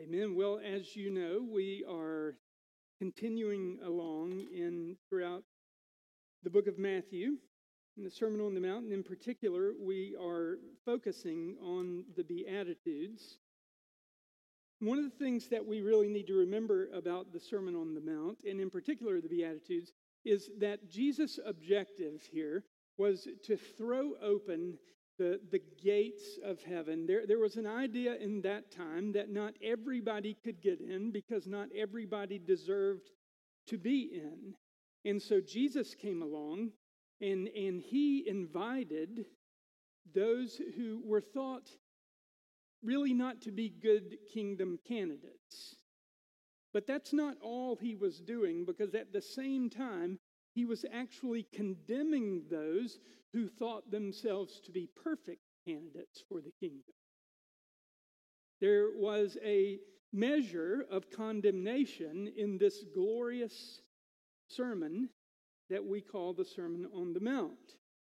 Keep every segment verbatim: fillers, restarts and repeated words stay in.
Amen. Well, as you know, we are continuing along in throughout the book of Matthew, in the Sermon on the Mount, and in particular, we are focusing on the Beatitudes. One of the things that we really need to remember about the Sermon on the Mount, and in particular the Beatitudes, is that Jesus' objective here was to throw open The, the gates of heaven. There, there was an idea in that time that not everybody could get in because not everybody deserved to be in. And so Jesus came along and, and he invited those who were thought really not to be good kingdom candidates. But that's not all he was doing, because at the same time, he was actually condemning those who thought themselves to be perfect candidates for the kingdom. There was a measure of condemnation in this glorious sermon that we call the Sermon on the Mount.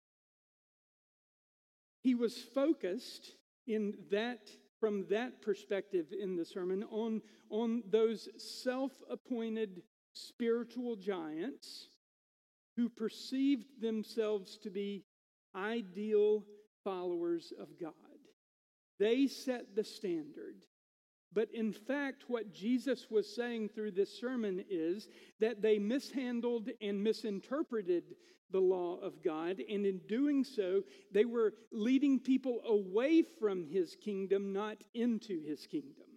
He was focused in that, from that perspective in the sermon, on, on those self-appointed spiritual giants who perceived themselves to be ideal followers of God. They set the standard. But in fact, what Jesus was saying through this sermon is that they mishandled and misinterpreted the law of God, and in doing so, they were leading people away from his kingdom, not into his kingdom.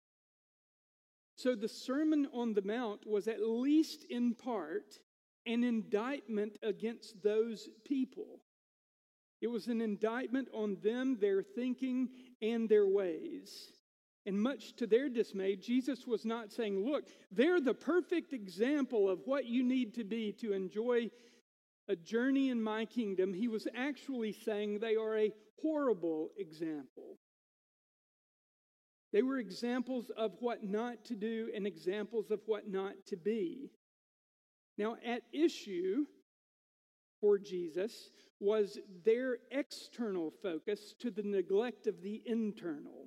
So the Sermon on the Mount was, at least in part, an indictment against those people. It was an indictment on them, their thinking, and their ways. And much to their dismay, Jesus was not saying, look, they're the perfect example of what you need to be to enjoy a journey in my kingdom. He was actually saying they are a horrible example. They were examples of what not to do and examples of what not to be. Now, at issue for Jesus was their external focus to the neglect of the internal.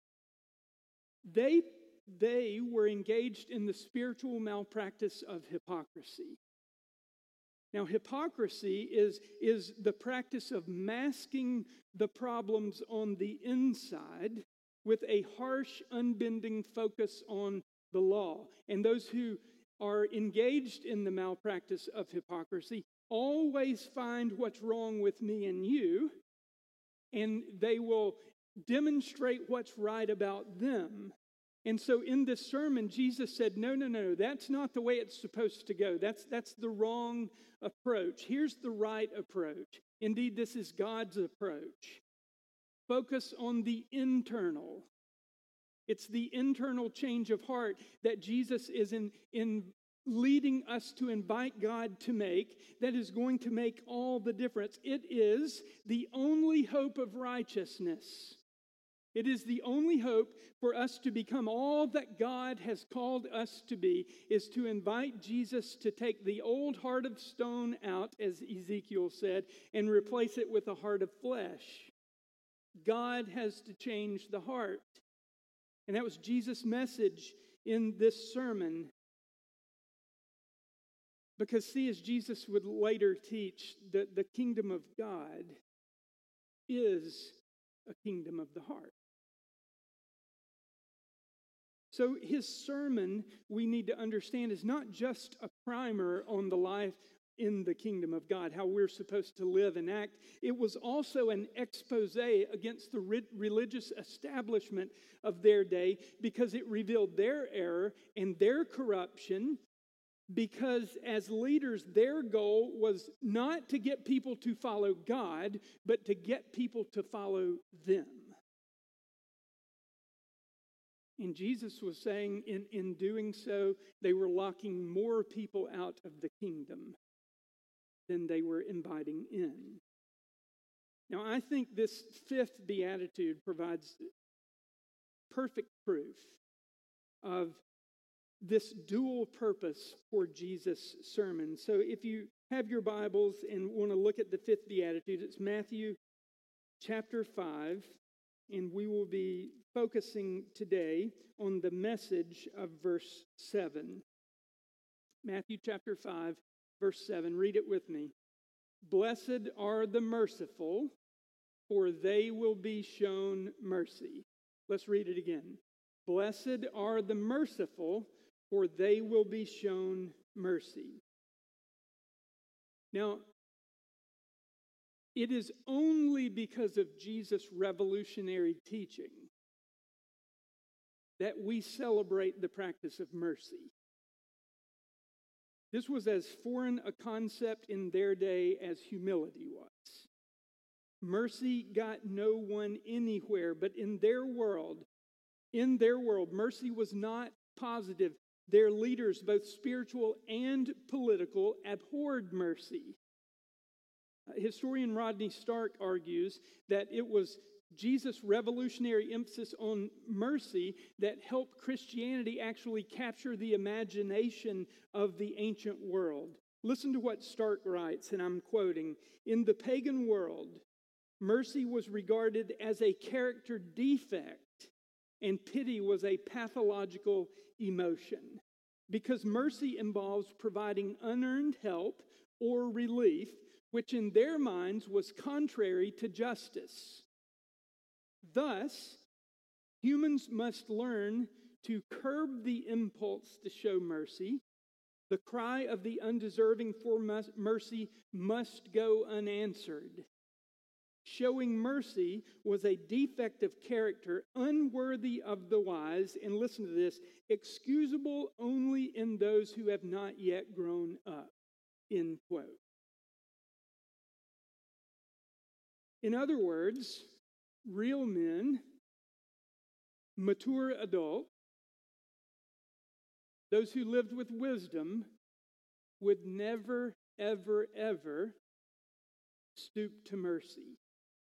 They, they were engaged in the spiritual malpractice of hypocrisy. Now, hypocrisy is, is the practice of masking the problems on the inside with a harsh, unbending focus on the law. And those who are engaged in the malpractice of hypocrisy always find what's wrong with me and you, and they will demonstrate what's right about them. And so in this sermon, Jesus said, no, no, no, that's not the way it's supposed to go. That's, that's the wrong approach. Here's the right approach. Indeed, this is God's approach. Focus on the internal. It's the internal change of heart that Jesus is in, in leading us to invite God to make that is going to make all the difference. It is the only hope of righteousness. It is the only hope for us to become all that God has called us to be, is to invite Jesus to take the old heart of stone out, as Ezekiel said, and replace it with a heart of flesh. God has to change the heart. And that was Jesus' message in this sermon. Because, see, as Jesus would later teach, that the kingdom of God is a kingdom of the heart. So his sermon, we need to understand, is not just a primer on the life in the kingdom of God, how we're supposed to live and act. It was also an expose against the re- religious establishment of their day, because it revealed their error and their corruption, because as leaders, their goal was not to get people to follow God, but to get people to follow them. And Jesus was saying in, in doing so, they were locking more people out of the kingdom than they were inviting in. Now, I think this fifth beatitude provides perfect proof of this dual purpose for Jesus' sermon. So if you have your Bibles and want to look at the fifth beatitude, it's Matthew chapter five, and we will be focusing today on the message of verse seven. Matthew chapter five, verse seven. Read it with me. Blessed are the merciful, for they will be shown mercy. Let's read it again. Blessed are the merciful, for they will be shown mercy. Now, it is only because of Jesus' revolutionary teaching that we celebrate the practice of mercy. This was as foreign a concept in their day as humility was. Mercy got no one anywhere, but in their world, in their world, mercy was not positive. Their leaders, both spiritual and political, abhorred mercy. Historian Rodney Stark argues that it was Jesus' revolutionary emphasis on mercy that helped Christianity actually capture the imagination of the ancient world. Listen to what Stark writes, and I'm quoting, "In the pagan world, mercy was regarded as a character defect, and pity was a pathological emotion. Because mercy involves providing unearned help or relief, which in their minds was contrary to justice. Thus, humans must learn to curb the impulse to show mercy. The cry of the undeserving for mercy must go unanswered. Showing mercy was a defect of character unworthy of the wise, and listen to this, excusable only in those who have not yet grown up." End quote. In other words, real men, mature adults, those who lived with wisdom, would never, ever, ever stoop to mercy.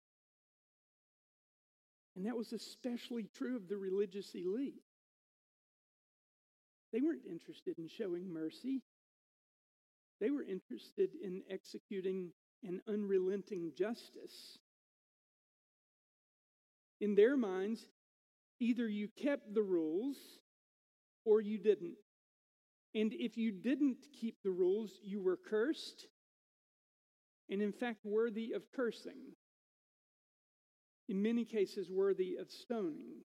And that was especially true of the religious elite. They weren't interested in showing mercy. They were interested in executing an unrelenting justice. In their minds, either you kept the rules or you didn't. And if you didn't keep the rules, you were cursed, and in fact worthy of cursing. In many cases, worthy of stoning.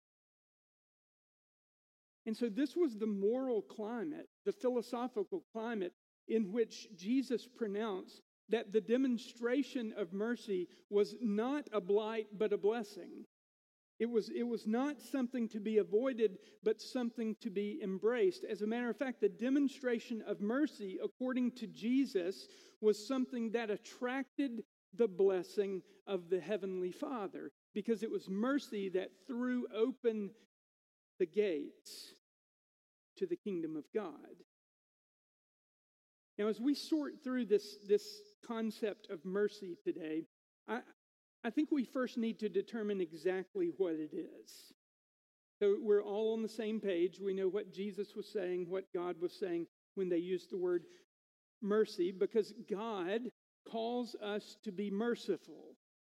And so this was the moral climate, the philosophical climate in which Jesus pronounced that the demonstration of mercy was not a blight, but a blessing. It was, it was not something to be avoided, but something to be embraced. As a matter of fact, the demonstration of mercy, according to Jesus, was something that attracted the blessing of the Heavenly Father, because it was mercy that threw open the gates to the kingdom of God. Now, as we sort through this, this concept of mercy today, I, I think we first need to determine exactly what it is. So we're all on the same page. We know what Jesus was saying, what God was saying when they used the word mercy, because God calls us to be merciful.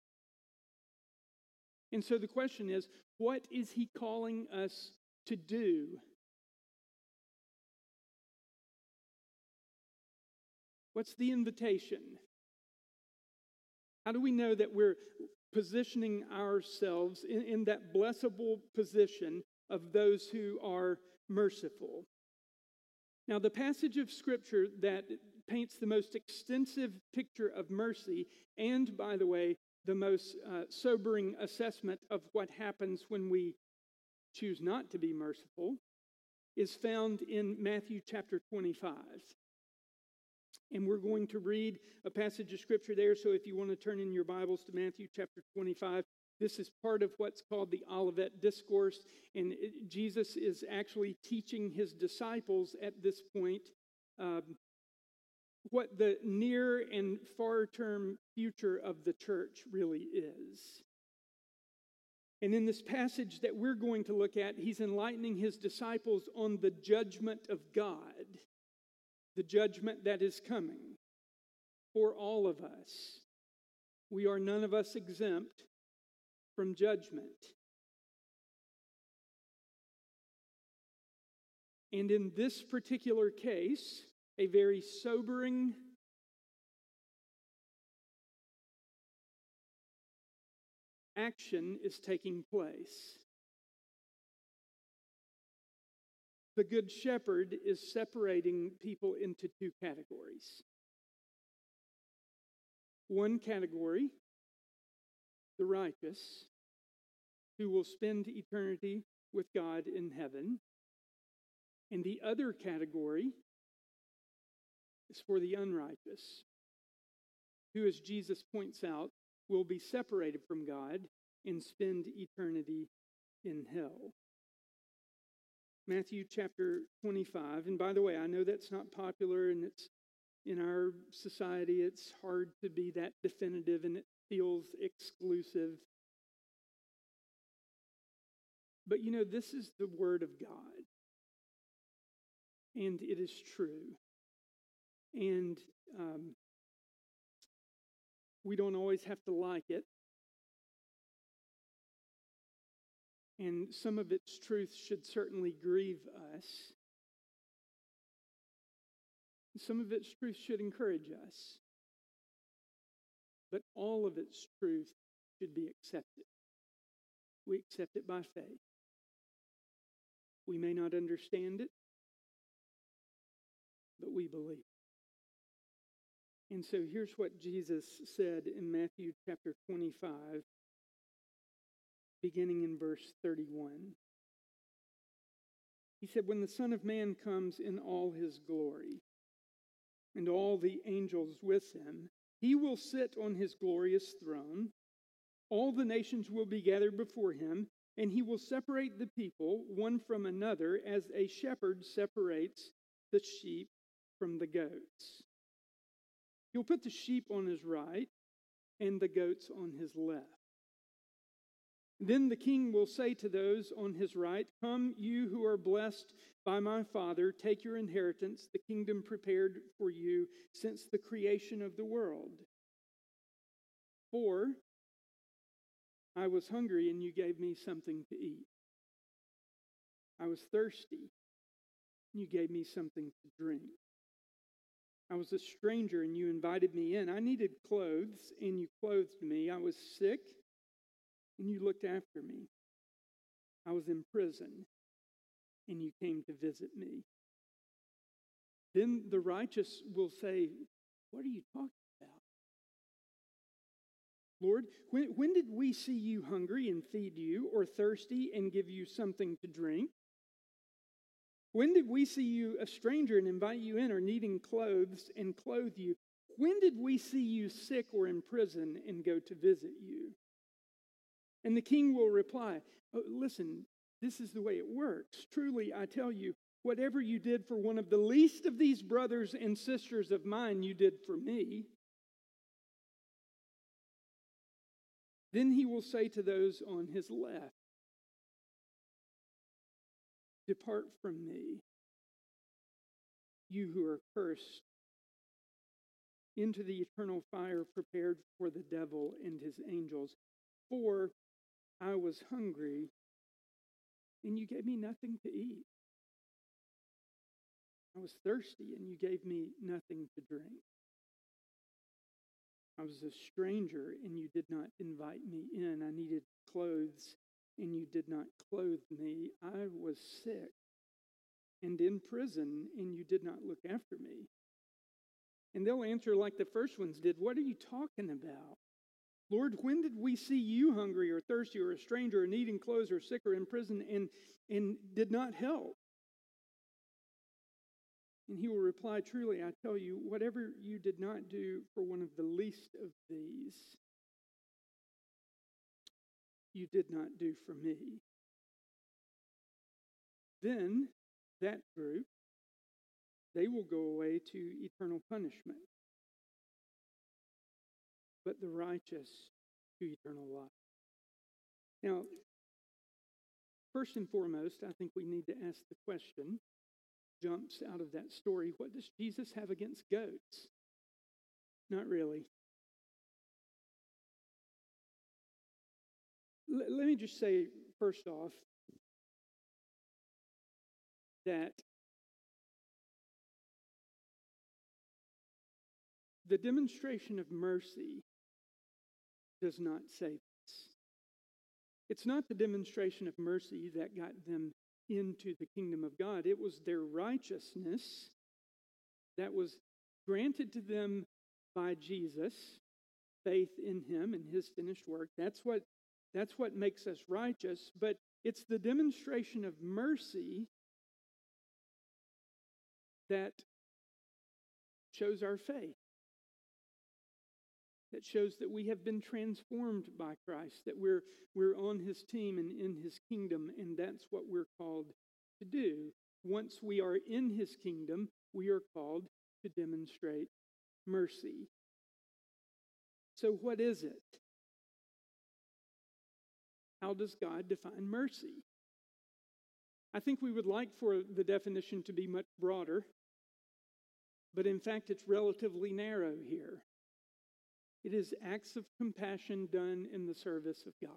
And so the question is, what is he calling us to do? What's the invitation? How do we know that we're positioning ourselves in, in that blessable position of those who are merciful? Now, the passage of Scripture that paints the most extensive picture of mercy, and, by the way, the most uh, sobering assessment of what happens when we choose not to be merciful, is found in Matthew chapter twenty-five. And we're going to read a passage of Scripture there, so if you want to turn in your Bibles to Matthew chapter twenty-five, this is part of what's called the Olivet Discourse, and it, Jesus is actually teaching his disciples at this point um, what the near and far-term future of the church really is. And in this passage that we're going to look at, he's enlightening his disciples on the judgment of God, the judgment that is coming for all of us. We are none of us exempt from judgment. And in this particular case, a very sobering action is taking place. The Good Shepherd is separating people into two categories. One category, the righteous, who will spend eternity with God in heaven. And the other category is for the unrighteous, who, as Jesus points out, will be separated from God and spend eternity in hell. Matthew chapter twenty-five, and by the way, I know that's not popular, and it's in our society, it's hard to be that definitive, and it feels exclusive. But you know, this is the Word of God, and it is true. And um, we don't always have to like it. And some of its truth should certainly grieve us. Some of its truth should encourage us. But all of its truth should be accepted. We accept it by faith. We may not understand it, but we believe. And so here's what Jesus said in Matthew chapter twenty-five, beginning in verse thirty-one. He said, "When the Son of Man comes in all his glory, and all the angels with him, he will sit on his glorious throne. All the nations will be gathered before him, and he will separate the people one from another as a shepherd separates the sheep from the goats. He'll put the sheep on his right and the goats on his left. Then the king will say to those on his right, 'Come, you who are blessed by my Father, take your inheritance, the kingdom prepared for you since the creation of the world. For I was hungry, and you gave me something to eat. I was thirsty, and you gave me something to drink. I was a stranger, and you invited me in. I needed clothes, and you clothed me. I was sick, and you looked after me. I was in prison, and you came to visit me.' Then the righteous will say, 'What are you talking about? Lord, when, when did we see you hungry and feed you, or thirsty and give you something to drink? When did we see you a stranger and invite you in, or needing clothes and clothe you? When did we see you sick or in prison and go to visit you?' And the king will reply, 'Oh, listen, this is the way it works. Truly, I tell you, whatever you did for one of the least of these brothers and sisters of mine, you did for me.' Then he will say to those on his left, 'Depart from me, you who are cursed, into the eternal fire prepared for the devil and his angels. For I was hungry, and you gave me nothing to eat. I was thirsty, and you gave me nothing to drink. I was a stranger, and you did not invite me in. I needed clothes, and you did not clothe me. I was sick and in prison, and you did not look after me.' And they'll answer like the first ones did, 'What are you talking about? Lord, when did we see you hungry or thirsty or a stranger or needing clothes or sick or in prison and, and did not help?' And he will reply, 'Truly, I tell you, whatever you did not do for one of the least of these, you did not do for me.' Then that group, they will go away to eternal punishment, but the righteous to eternal life." Now, first and foremost, I think we need to ask the question, jumps out of that story, what does Jesus have against goats? Not really. L- let me just say, first off, that the demonstration of mercy does not save us. It's not the demonstration of mercy that got them into the kingdom of God. It was their righteousness that was granted to them by Jesus, faith in him and his finished work. That's what, that's what makes us righteous. But it's the demonstration of mercy that shows our faith, that shows that we have been transformed by Christ, that we're, we're on his team and in his kingdom, and that's what we're called to do. Once we are in his kingdom, we are called to demonstrate mercy. So what is it? How does God define mercy? I think we would like for the definition to be much broader, but in fact it's relatively narrow here. It is acts of compassion done in the service of God.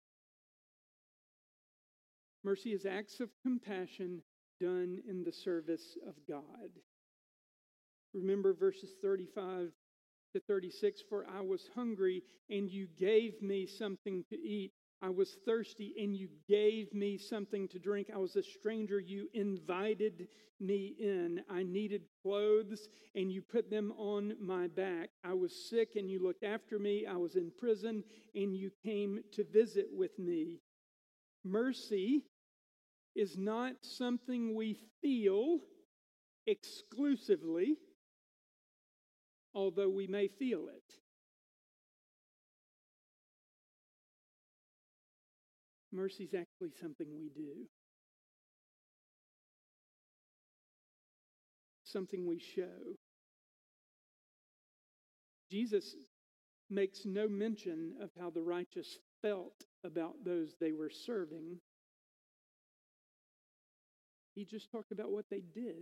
Mercy is acts of compassion done in the service of God. Remember verses thirty-five to thirty-six, for I was hungry and you gave me something to eat. I was thirsty and you gave me something to drink. I was a stranger, you invited me in. I needed clothes and you put them on my back. I was sick and you looked after me. I was in prison and you came to visit with me. Mercy is not something we feel exclusively, although we may feel it. Mercy is actually something we do. Something we show. Jesus makes no mention of how the righteous felt about those they were serving. He just talked about what they did.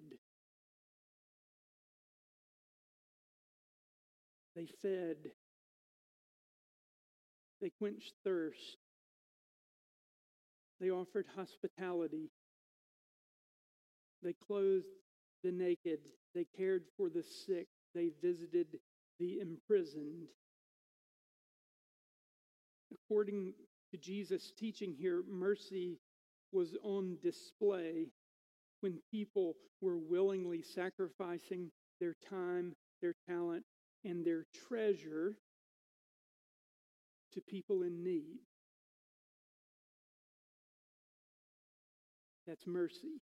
They fed. They quenched thirst. They offered hospitality. They clothed the naked. They cared for the sick. They visited the imprisoned. According to Jesus' teaching here, mercy was on display when people were willingly sacrificing their time, their talent, and their treasure to people in need. That's mercy.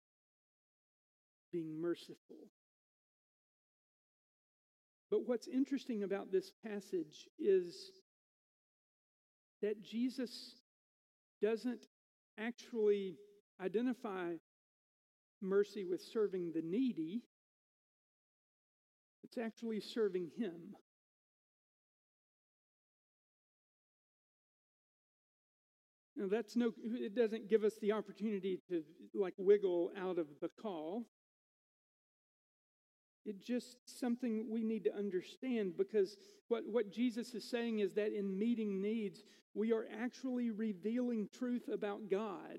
Being merciful. But what's interesting about this passage is that Jesus doesn't actually identify mercy with serving the needy. It's actually serving him. Now that's no, it doesn't give us the opportunity to like wiggle out of the call. It's just something we need to understand, because what, what Jesus is saying is that in meeting needs, we are actually revealing truth about God.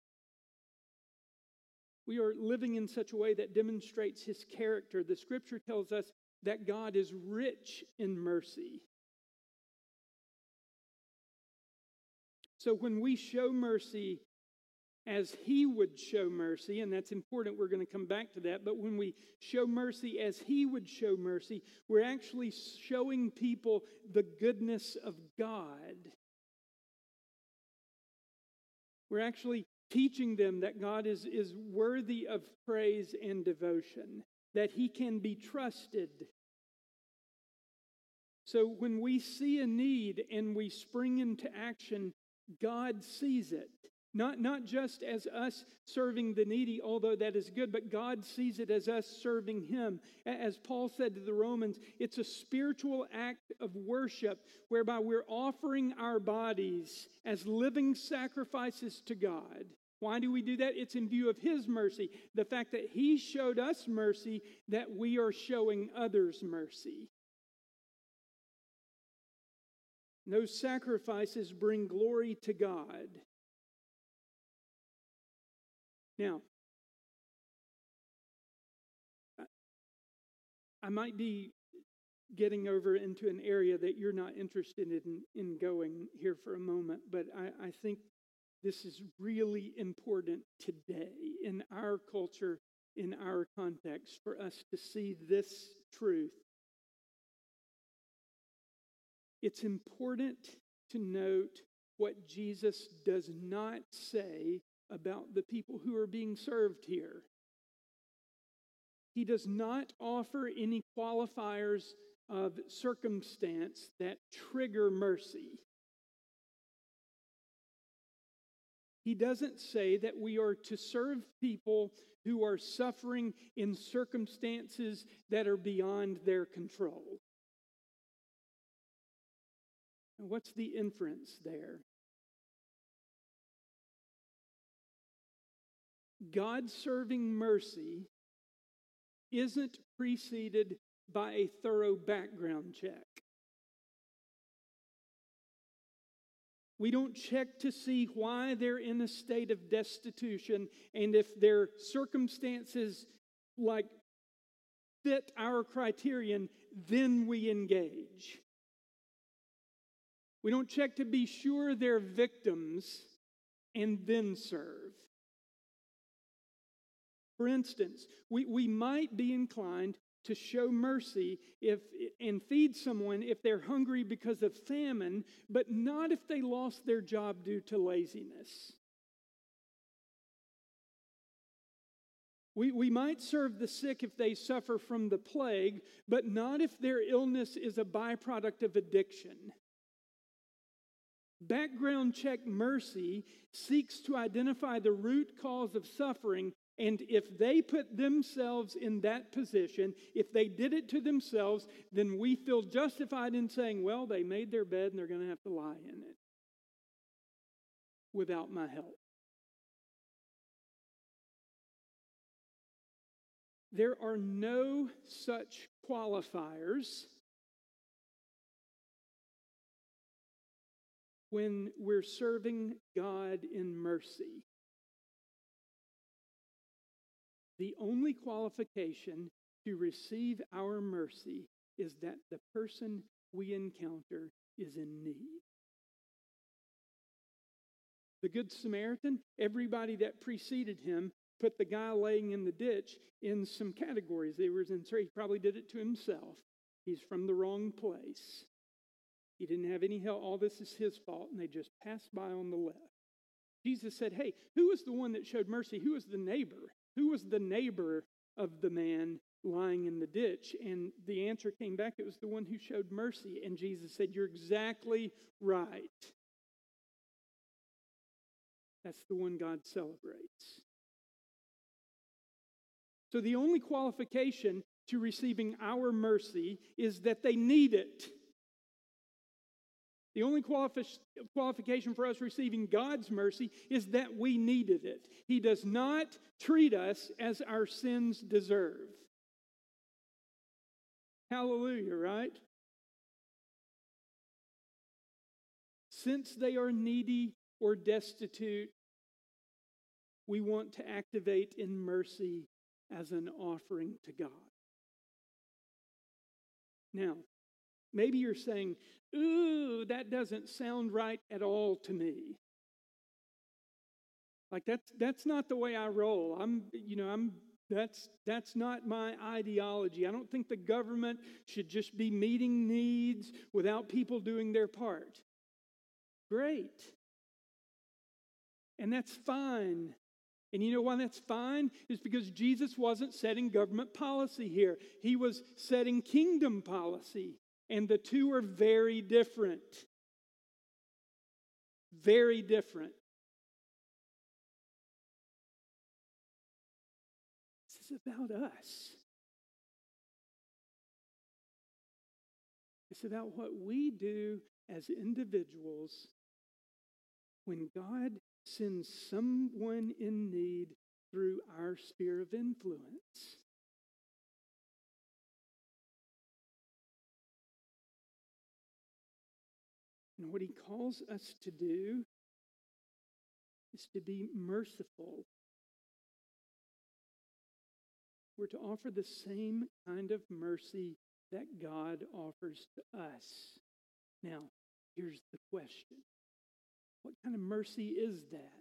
We are living in such a way that demonstrates his character. The scripture tells us that God is rich in mercy. So when we show mercy as he would show mercy, and that's important, we're going to come back to that, but when we show mercy as he would show mercy, we're actually showing people the goodness of God. We're actually teaching them that God is, is worthy of praise and devotion, that he can be trusted. So when we see a need and we spring into action, God sees it. Not, not just as us serving the needy, although that is good, but God sees it as us serving him. As Paul said to the Romans, it's a spiritual act of worship whereby we're offering our bodies as living sacrifices to God. Why do we do that? It's in view of his mercy. The fact that he showed us mercy, that we are showing others mercy. Those sacrifices bring glory to God. Now, I might be getting over into an area that you're not interested in, in going here for a moment, but I, I think this is really important today in our culture, in our context, for us to see this truth. It's important to note what Jesus does not say about the people who are being served here. He does not offer any qualifiers of circumstance that trigger mercy. He doesn't say that we are to serve people who are suffering in circumstances that are beyond their control. And what's the inference there? God's serving mercy isn't preceded by a thorough background check. We don't check to see why they're in a state of destitution and if their circumstances like fit our criterion, then we engage. We don't check to be sure they're victims and then serve. For instance, we, we might be inclined to show mercy if and feed someone if they're hungry because of famine, but not if they lost their job due to laziness. We, we might serve the sick if they suffer from the plague, but not if their illness is a byproduct of addiction. Background check mercy seeks to identify the root cause of suffering, and if they put themselves in that position, if they did it to themselves, then we feel justified in saying, well, they made their bed and they're going to have to lie in it without my help. There are no such qualifiers when we're serving God in mercy. The only qualification to receive our mercy is that the person we encounter is in need. The Good Samaritan, everybody that preceded him put the guy laying in the ditch in some categories. They were in, he probably did it to himself. He's from the wrong place. He didn't have any help. All this is his fault, and they just passed by on the left. Jesus said, hey, who was the one that showed mercy? Who was the neighbor? Who was the neighbor of the man lying in the ditch? And the answer came back, it was the one who showed mercy. And Jesus said, you're exactly right. That's the one God celebrates. So the only qualification to receiving our mercy is that they need it. The only qualifi- qualification for us receiving God's mercy is that we needed it. He does not treat us as our sins deserve. Hallelujah, right? Since they are needy or destitute, we want to activate in mercy as an offering to God. Now, maybe you're saying, ooh, that doesn't sound right at all to me. Like that's that's not the way I roll. I'm, you know, I'm that's that's not my ideology. I don't think the government should just be meeting needs without people doing their part. Great. And that's fine. And you know why that's fine? It's because Jesus wasn't setting government policy here. He was setting kingdom policy. And the two are very different. Very different. This is about us. It's about what we do as individuals when God sends someone in need through our sphere of influence. And what he calls us to do is to be merciful. We're to offer the same kind of mercy that God offers to us. Now, here's the question. What kind of mercy is that?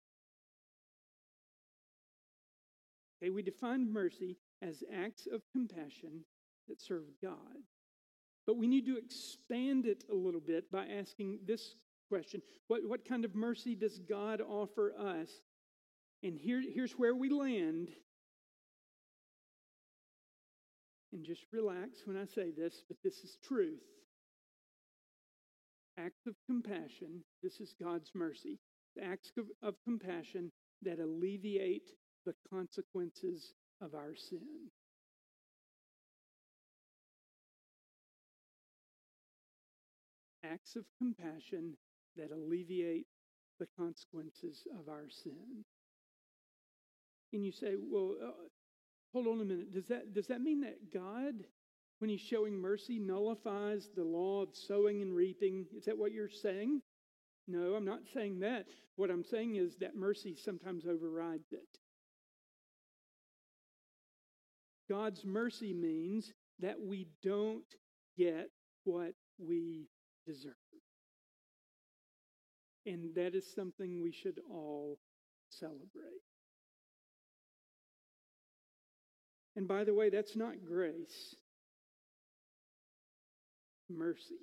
Okay, we define mercy as acts of compassion that serve God. But we need to expand it a little bit by asking this question. What, what kind of mercy does God offer us? And here, here's where we land. And just relax when I say this, but this is truth. Acts of compassion, this is God's mercy. Acts of, of compassion that alleviate the consequences of our sin. Acts of compassion that alleviate the consequences of our sin. And you say, well, uh, hold on a minute. Does that, does that mean that God, when he's showing mercy, nullifies the law of sowing and reaping? Is that what you're saying? No, I'm not saying that. What I'm saying is that mercy sometimes overrides it. God's mercy means that we don't get what we deserve. And that is something we should all celebrate. And by the way, that's not grace. Mercy.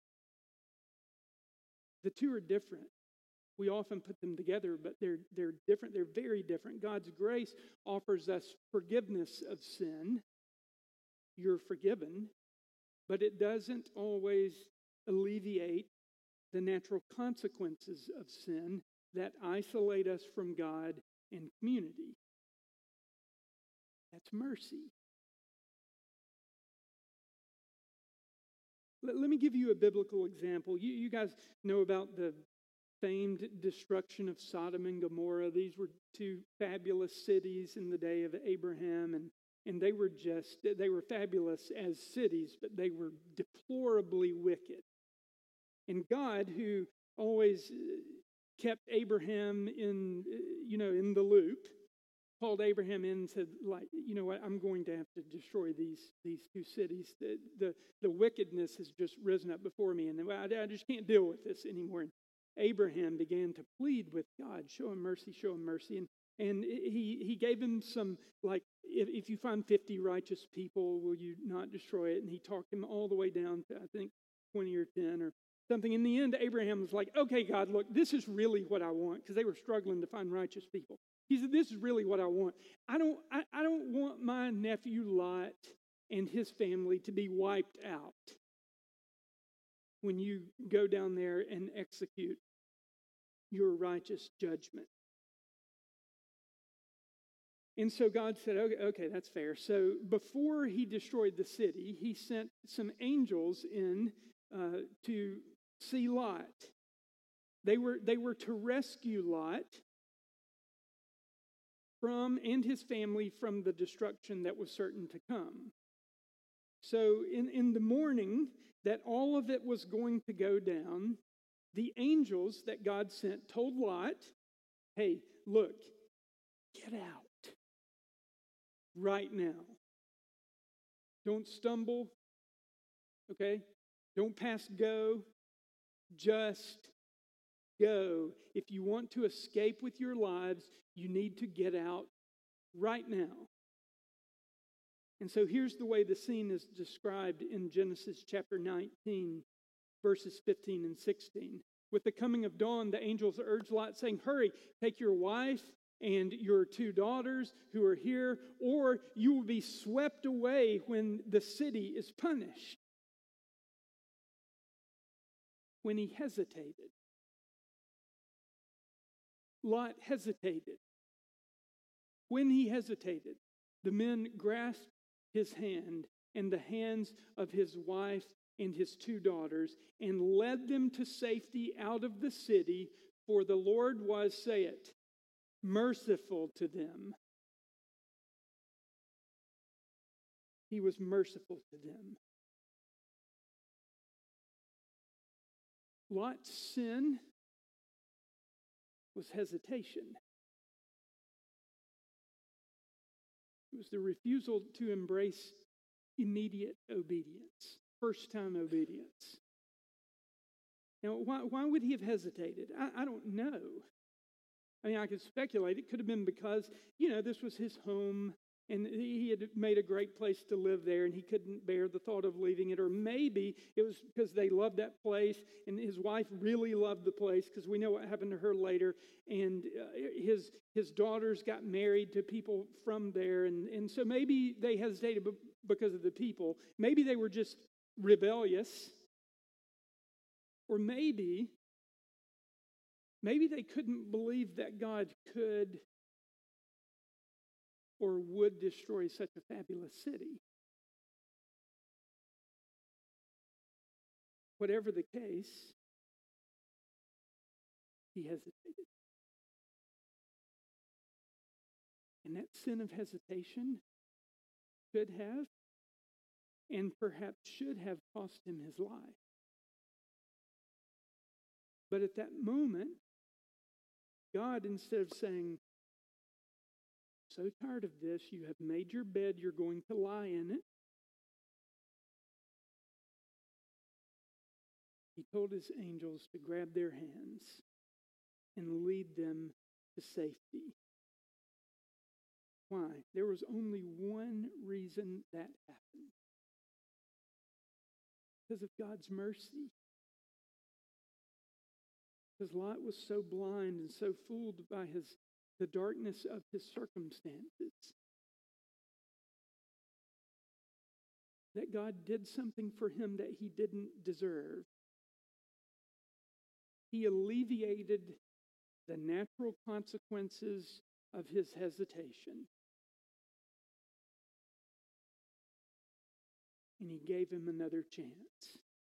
The two are different. We often put them together, but they're, they're different. They're very different. God's grace offers us forgiveness of sin. You're forgiven, but it doesn't always alleviate the natural consequences of sin that isolate us from God and community. That's mercy. Let, let me give you a biblical example. You, you guys know about the famed destruction of Sodom and Gomorrah. These were two fabulous cities in the day of Abraham, and, and they were just, they were fabulous as cities, but they were deplorably wicked. And God, who always kept Abraham in, you know, in the loop, called Abraham in and said, like, you know what, I'm going to have to destroy these, these two cities. The, the, the wickedness has just risen up before me, and I, I just can't deal with this anymore. And Abraham began to plead with God, show him mercy, show him mercy. And, and he, he gave him some, like, if, if you find fifty righteous people, will you not destroy it? And he talked him all the way down to, I think, twenty or ten or something. In the end, Abraham was like, okay, God, look, this is really what I want, because they were struggling to find righteous people. He said, this is really what I want. I don't, I, I don't want my nephew Lot and his family to be wiped out when you go down there and execute your righteous judgment. And so God said, okay, okay, that's fair. So before he destroyed the city, he sent some angels in uh, to see Lot. They were, they were to rescue Lot from, and his family, from the destruction that was certain to come. So in, in the morning that all of it was going to go down, the angels that God sent told Lot, hey, look, get out right now. Don't stumble, okay? Don't pass go. Just go. If you want to escape with your lives, you need to get out right now. And so here's the way the scene is described in Genesis chapter nineteen, verses fifteen and sixteen. With the coming of dawn, the angels urged Lot, saying, hurry, take your wife and your two daughters who are here, or you will be swept away when the city is punished. When he hesitated, Lot hesitated. When he hesitated, the men grasped his hand and the hands of his wife and his two daughters and led them to safety out of the city, for the Lord was, say it, merciful to them. He was merciful to them. Lot's sin was hesitation. It was the refusal to embrace immediate obedience, first time obedience. Now, why, why would he have hesitated? I, I don't know. I mean, I could speculate. It could have been because, you know, this was his home and he had made a great place to live there and he couldn't bear the thought of leaving it. Or maybe it was because they loved that place and his wife really loved the place, because we know what happened to her later. And uh, his his daughters got married to people from there. And, and so maybe they hesitated because of the people. Maybe they were just rebellious. Or maybe, maybe they couldn't believe that God could or would destroy such a fabulous city. Whatever the case, he hesitated. And that sin of hesitation could have and perhaps should have cost him his life. But at that moment, God, instead of saying, so tired of this, you have made your bed, you're going to lie in it, he told his angels to grab their hands and lead them to safety. Why? There was only one reason that happened. Because of God's mercy. Because Lot was so blind and so fooled by his the darkness of his circumstances that God did something for him that he didn't deserve. He alleviated the natural consequences of his hesitation. And he gave him another chance.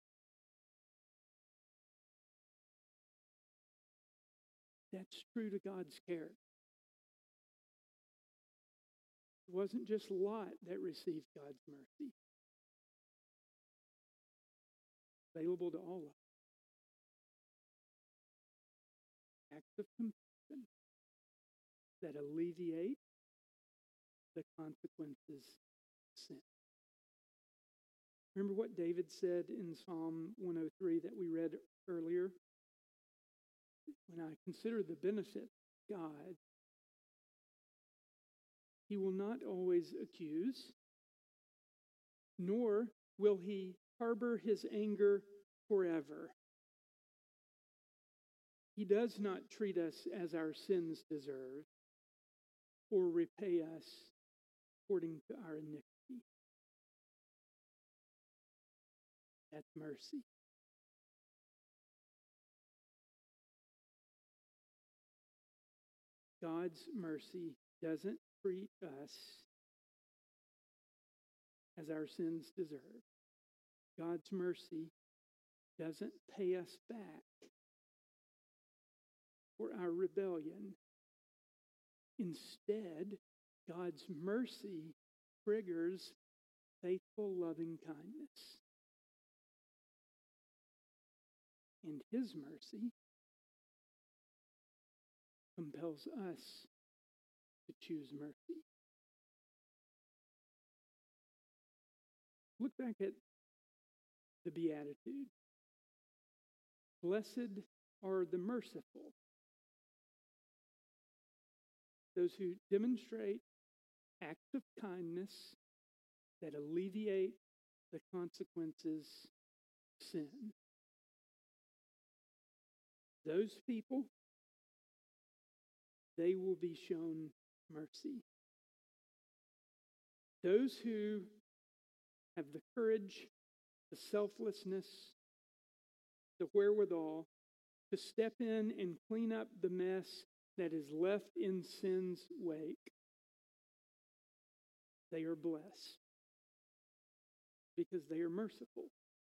That's true to God's character. It wasn't just Lot that received God's mercy. Available to all of us. Acts of compassion that alleviate the consequences of sin. Remember what David said in Psalm one oh three that we read earlier? When I consider the benefit of God, he will not always accuse, nor will he harbor his anger forever. He does not treat us as our sins deserve or repay us according to our iniquity. That's mercy. God's mercy doesn't treat us as our sins deserve. God's mercy doesn't pay us back for our rebellion. Instead, God's mercy triggers faithful loving kindness. And his mercy compels us to choose mercy. Look back at the Beatitude. Blessed are the merciful, those who demonstrate acts of kindness that alleviate the consequences of sin. Those people, they will be shown mercy. Those who have the courage, the selflessness, the wherewithal to step in and clean up the mess that is left in sin's wake, they are blessed because they are merciful.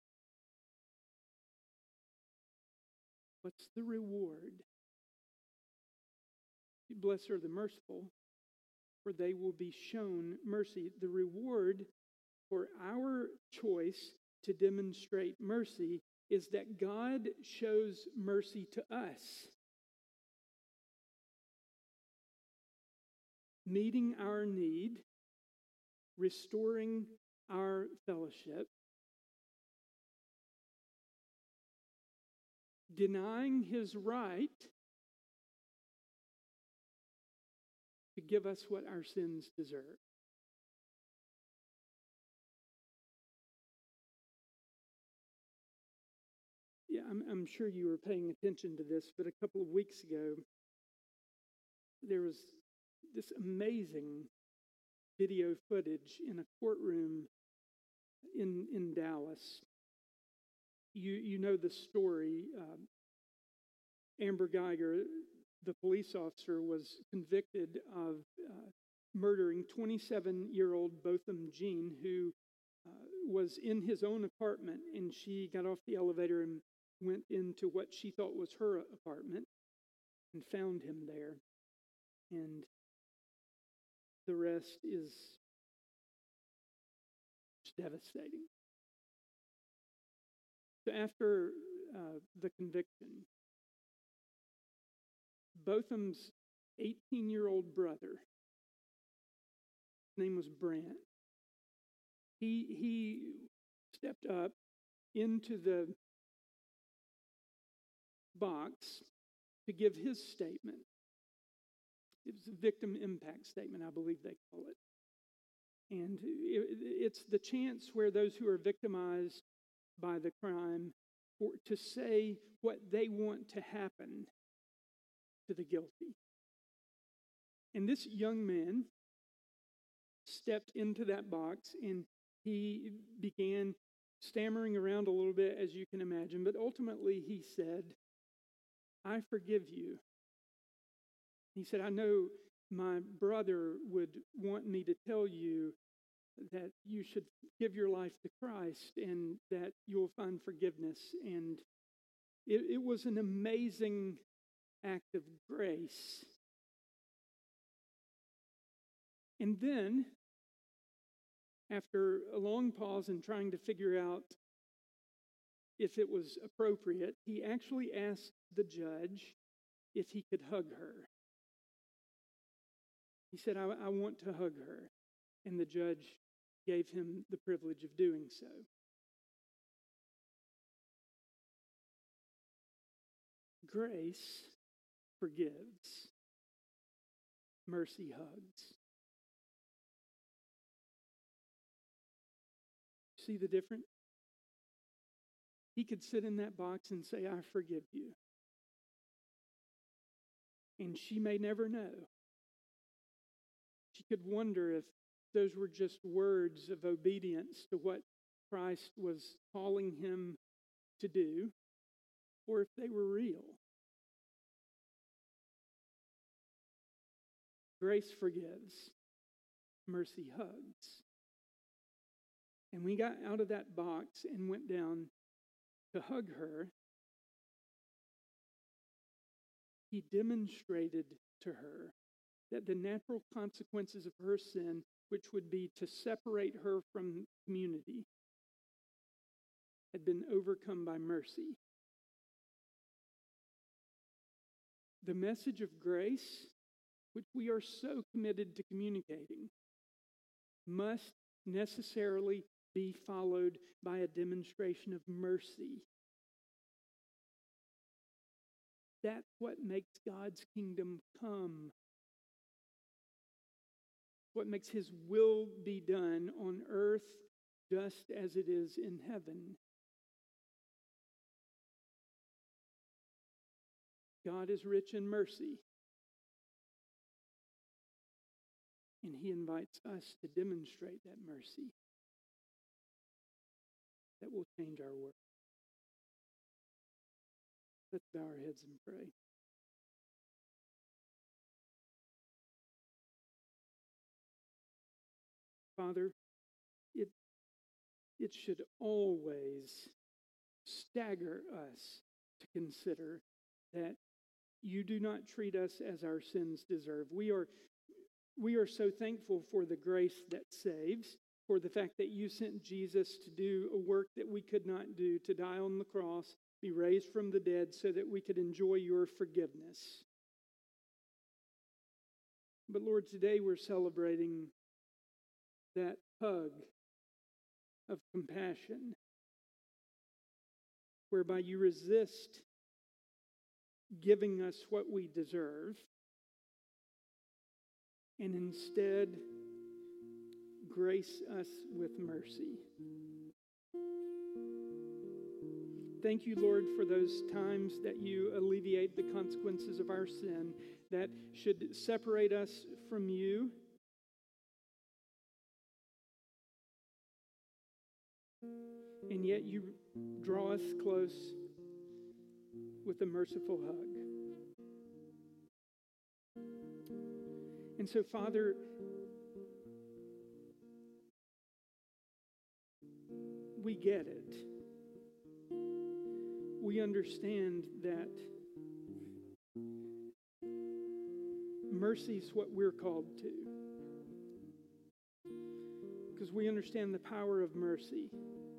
What's the reward? Blessed are the merciful, for they will be shown mercy. The reward for our choice to demonstrate mercy is that God shows mercy to us, meeting our need, restoring our fellowship, denying his right to give us what our sins deserve. Yeah, I'm, I'm sure you were paying attention to this, but a couple of weeks ago, there was this amazing video footage in a courtroom in, in Dallas. You, you know the story. Um, Amber Geiger, the police officer, was convicted of uh, murdering twenty-seven-year-old Botham Jean, who uh, was in his own apartment, and she got off the elevator and went into what she thought was her apartment and found him there. And the rest is devastating. So after uh, the conviction, Botham's eighteen-year-old brother, his name was Brant, he, he stepped up into the box to give his statement. It was a victim impact statement, I believe they call it. And it, it's the chance where those who are victimized by the crime for, to say what they want to happen to the guilty. And this young man stepped into that box and he began stammering around a little bit, as you can imagine, but ultimately he said, "I forgive you." He said, "I know my brother would want me to tell you that you should give your life to Christ and that you'll find forgiveness." And it, it was an amazing act of grace. And then, after a long pause and trying to figure out if it was appropriate, he actually asked the judge if he could hug her. He said, I, I want to hug her. And the judge gave him the privilege of doing so. Grace forgives. Mercy hugs. See the difference? He could sit in that box and say, "I forgive you." And she may never know. She could wonder if those were just words of obedience to what Christ was calling him to do, or if they were real. Grace forgives. Mercy hugs. And we got out of that box and went down to hug her. He demonstrated to her that the natural consequences of her sin, which would be to separate her from community, had been overcome by mercy. The message of grace, which we are so committed to communicating, must necessarily be followed by a demonstration of mercy. That's what makes God's kingdom come. What makes his will be done on earth just as it is in heaven. God is rich in mercy. And he invites us to demonstrate that mercy that will change our world. Let's bow our heads and pray. Father, it, it should always stagger us to consider that you do not treat us as our sins deserve. We are, we are so thankful for the grace that saves, for the fact that you sent Jesus to do a work that we could not do, to die on the cross, be raised from the dead so that we could enjoy your forgiveness. But Lord, today we're celebrating that hug of compassion, whereby you resist giving us what we deserve, and instead grace us with mercy. Thank you, Lord, for those times that you alleviate the consequences of our sin that should separate us from you. And yet you draw us close with a merciful hug. And so, Father, we get it. We understand that mercy is what we're called to. Because we understand the power of mercy.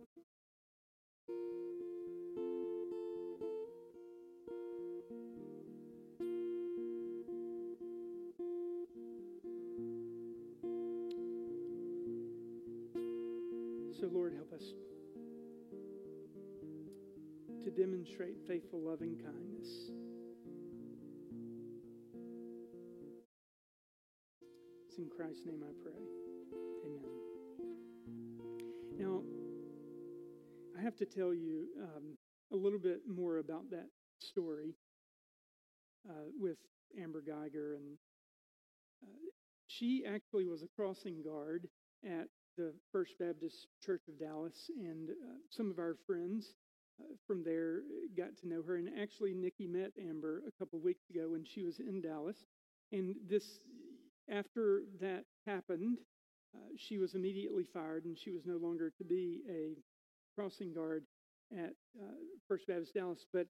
So, Lord, help us to demonstrate faithful, loving kindness. It's in Christ's name I pray. Amen. Now, I have to tell you um, a little bit more about that story uh, with Amber Geiger. And uh, she actually was a crossing guard at the First Baptist Church of Dallas, and uh, some of our friends uh, from there got to know her. And actually, Nikki met Amber a couple weeks ago when she was in Dallas. And this, after that happened, uh, she was immediately fired, and she was no longer to be a crossing guard at uh, First Baptist Dallas. But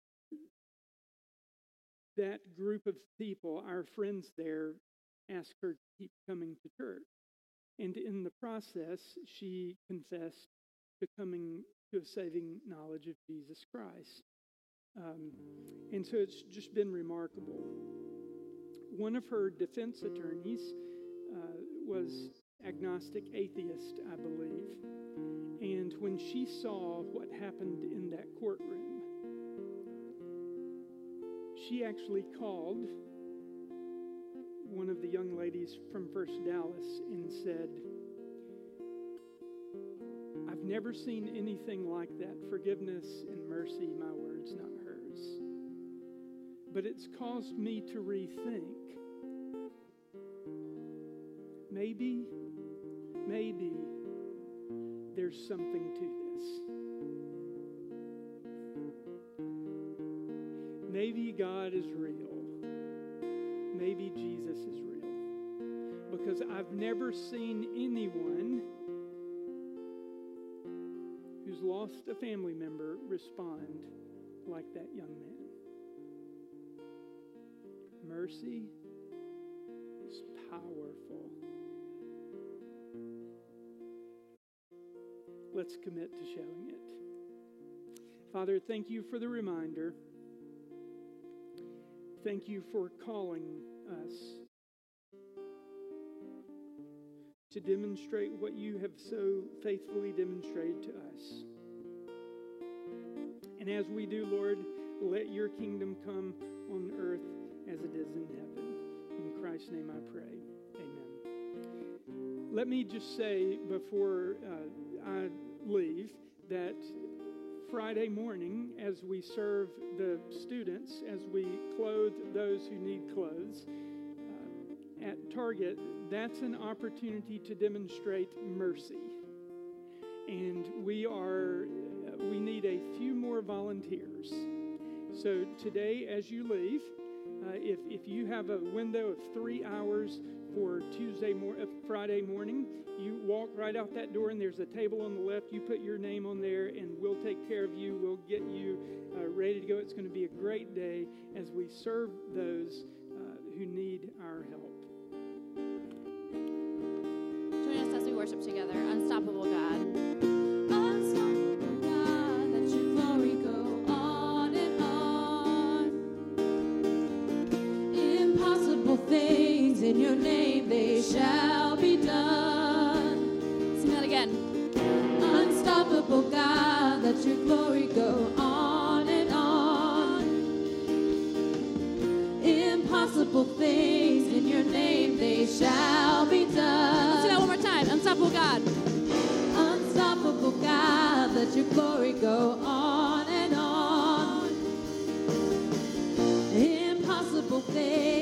that group of people, our friends there, asked her to keep coming to church. And in the process, she confessed to coming to a saving knowledge of Jesus Christ. Um, and so it's just been remarkable. One of her defense attorneys uh, was agnostic atheist, I believe. And when she saw what happened in that courtroom, she actually called one of the young ladies from First Dallas and said, "I've never seen anything like that. Forgiveness and mercy, my words, not hers. But it's caused me to rethink. Maybe, maybe there's something to this. Maybe God is real. Maybe Jesus is real, because I've never seen anyone who's lost a family member respond like that young man. Mercy is powerful. Let's commit to showing it. Father, thank you for the reminder. Thank you for calling us to demonstrate what you have so faithfully demonstrated to us. And as we do, Lord, let your kingdom come on earth as it is in heaven. In Christ's name I pray. Amen. Let me just say before uh, I leave that Friday morning, as we serve the students, as we clothe those who need clothes uh, at Target, that's an opportunity to demonstrate mercy. And we are, uh, we need a few more volunteers. So today, as you leave, uh, if, if you have a window of three hours for Tuesday mor- uh, Friday morning, you walk right out that door and there's a table on the left. You put your name on there and we'll take care of you. We'll get you uh, ready to go. It's going to be a great day as we serve those uh, who need our help. Join us as we worship together. Unstoppable God. Things in your name, they shall be done. Sing that again. Unstoppable. Impossible God, let your glory go on and on. Impossible things in your name, they shall be done. Let's do that one more time. Unstoppable God. Unstoppable God, let your glory go on and on. Impossible things